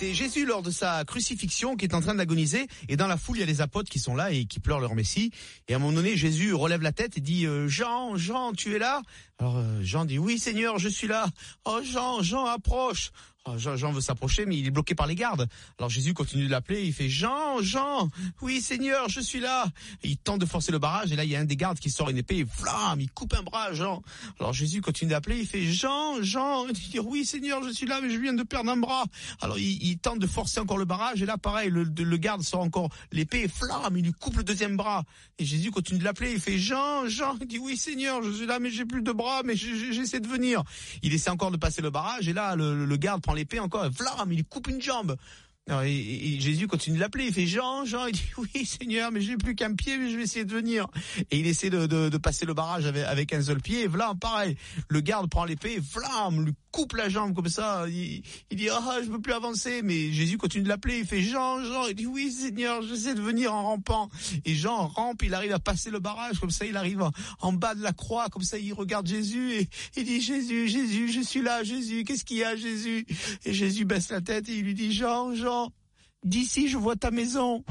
C'est Jésus lors de sa crucifixion qui est en train d'agoniser, et dans la foule il y a les apôtres qui sont là et qui pleurent leur Messie, et à un moment donné Jésus relève la tête et dit Jean, tu es là? Alors Jean dit oui Seigneur, je suis là. Oh Jean approche. Oh, Jean veut s'approcher, mais il est bloqué par les gardes. Alors Jésus continue de l'appeler, il fait Jean, oui Seigneur, je suis là. Et il tente de forcer le barrage, et là il y a un des gardes qui sort une épée, et flam, il coupe un bras à Jean. Alors Jésus continue d'appeler, il fait Jean, il dit oui Seigneur, je suis là, mais je viens de perdre un bras. Alors il tente de forcer encore le barrage, et là pareil, le garde sort encore l'épée, et flam, il lui coupe le deuxième bras. Et Jésus continue de l'appeler, il fait Jean, il dit oui Seigneur, je suis là, mais j'ai plus de bras, mais j'essaie de venir. Il essaie encore de passer le barrage, et là le garde prend l'épée encore, flam, il lui coupe une jambe. Alors, et Jésus continue de l'appeler, il fait Jean, il dit oui Seigneur, mais j'ai plus qu'un pied, mais je vais essayer de venir. Et il essaie de passer le barrage avec un seul pied, et voilà, pareil, le garde prend l'épée, flam, lui coupe la jambe comme ça, il dit je peux plus avancer, mais Jésus continue de l'appeler, il fait Jean, il dit oui Seigneur, j'essaie de venir en rampant. Et Jean rampe, il arrive à passer le barrage, comme ça il arrive en bas de la croix, comme ça il regarde Jésus et il dit Jésus, je suis là, Jésus, qu'est-ce qu'il y a Jésus? Et Jésus baisse la tête et il lui dit Jean, d'ici je vois ta maison.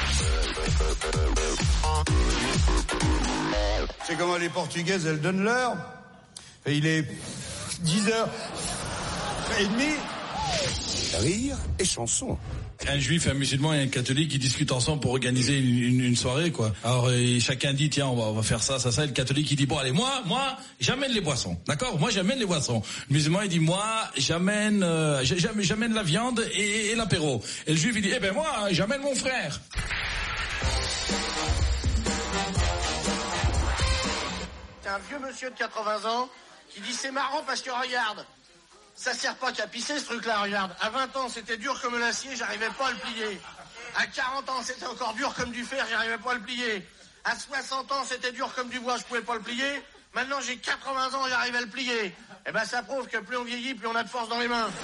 C'est comment les Portugaises, elles donnent l'heure. Et il est 10h30. Rire et chanson. Un juif, un musulman et un catholique qui discutent ensemble pour organiser une soirée, quoi. Alors chacun dit tiens on va faire ça. Et le catholique il dit bon allez moi j'amène les boissons, d'accord, moi j'amène les boissons. Le musulman il dit moi j'amène la viande et l'apéro. Et le juif il dit moi j'amène mon frère. C'est un vieux monsieur de 80 ans qui dit c'est marrant parce que regarde, ça sert pas qu'à pisser ce truc-là, regarde. À 20 ans, c'était dur comme l'acier, j'arrivais pas à le plier. À 40 ans, c'était encore dur comme du fer, j'arrivais pas à le plier. À 60 ans, c'était dur comme du bois, je pouvais pas le plier. Maintenant, j'ai 80 ans, j'arrive à le plier. Eh ben, ça prouve que plus on vieillit, plus on a de force dans les mains.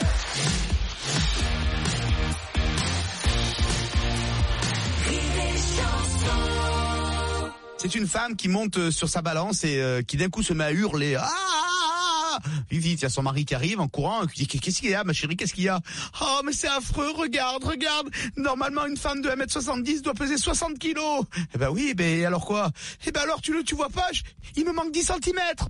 C'est une femme qui monte sur sa balance et qui d'un coup se met à hurler. Vite, il y a son mari qui arrive en courant, qui dit qu'est-ce qu'il y a ma chérie, qu'est-ce qu'il y a? Oh mais c'est affreux, regarde. Normalement une femme de 1m70 doit peser 60 kilos. Eh ben oui, alors quoi? Eh ben alors tu vois pas, il me manque 10 centimètres.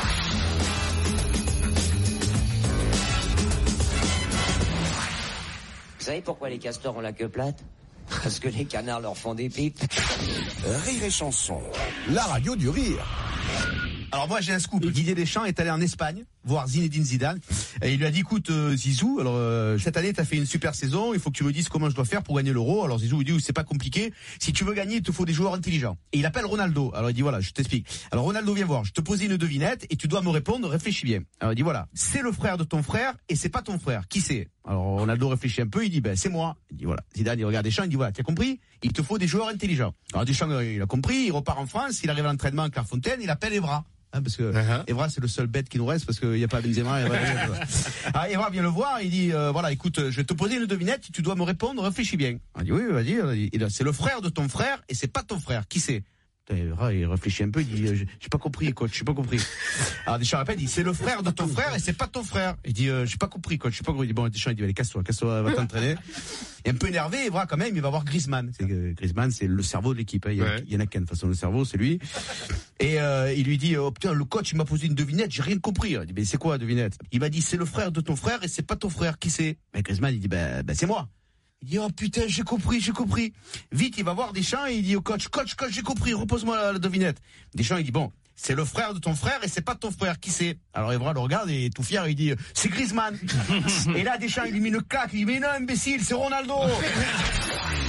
Vous savez pourquoi les castors ont la queue plate? Parce que les canards leur font des pipes. Rire et chanson, la radio du rire. Alors moi j'ai un scoop. Didier Deschamps est allé en Espagne voir Zinedine Zidane et il lui a dit écoute Zizou, alors cette année t'as fait une super saison, il faut que tu me dises comment je dois faire pour gagner l'Euro. Alors Zizou lui dit c'est pas compliqué, si tu veux gagner il te faut des joueurs intelligents. Et il appelle Ronaldo. Alors il dit voilà, je t'explique. Alors Ronaldo viens voir, je te posais une devinette et tu dois me répondre, réfléchis bien. Alors il dit voilà, c'est le frère de ton frère et c'est pas ton frère, qui c'est? Alors Ronaldo réfléchit un peu, il dit c'est moi. Il dit voilà, Zidane il regarde Deschamps, il dit voilà, tu as compris, il te faut des joueurs intelligents. Alors Deschamps il a compris, il repart en France, il arrive à l'entraînement à Clairefontaine, il appelle Evra. Parce que Evra c'est le seul bête qui nous reste parce qu'il n'y a pas Benzema. Alors Evra vient le voir, il dit voilà écoute, je vais te poser une devinette, tu dois me répondre, réfléchis bien. Il dit oui vas-y, c'est le frère de ton frère et c'est pas ton frère, qui c'est? Evra il réfléchit un peu, il dit j'ai pas compris coach, j'ai pas compris. Alors Deschamps répète, il dit c'est le frère de ton frère et c'est pas ton frère. Il dit j'ai pas compris coach, j'ai pas compris. Il dit bon Deschamps il dit allez casse-toi, va t'entraîner. Et un peu énervé, Evra quand même, il va voir Griezmann. Griezmann c'est le cerveau de l'équipe, il y en a qu'un de toute façon, le cerveau c'est lui. Et il lui dit oh putain le coach il m'a posé une devinette, j'ai rien compris. Il dit mais c'est quoi la devinette? Il m'a dit c'est le frère de ton frère et c'est pas ton frère, qui c'est? Griezmann il dit c'est moi. Il dit oh putain j'ai compris. Vite il va voir Deschamps et il dit au coach j'ai compris, repose-moi la devinette. Deschamps il dit bon c'est le frère de ton frère et c'est pas ton frère, qui c'est? Alors Evra le regarde et tout fier il dit c'est Griezmann. Et là Deschamps il lui met une claque, il dit mais non imbécile, c'est Ronaldo.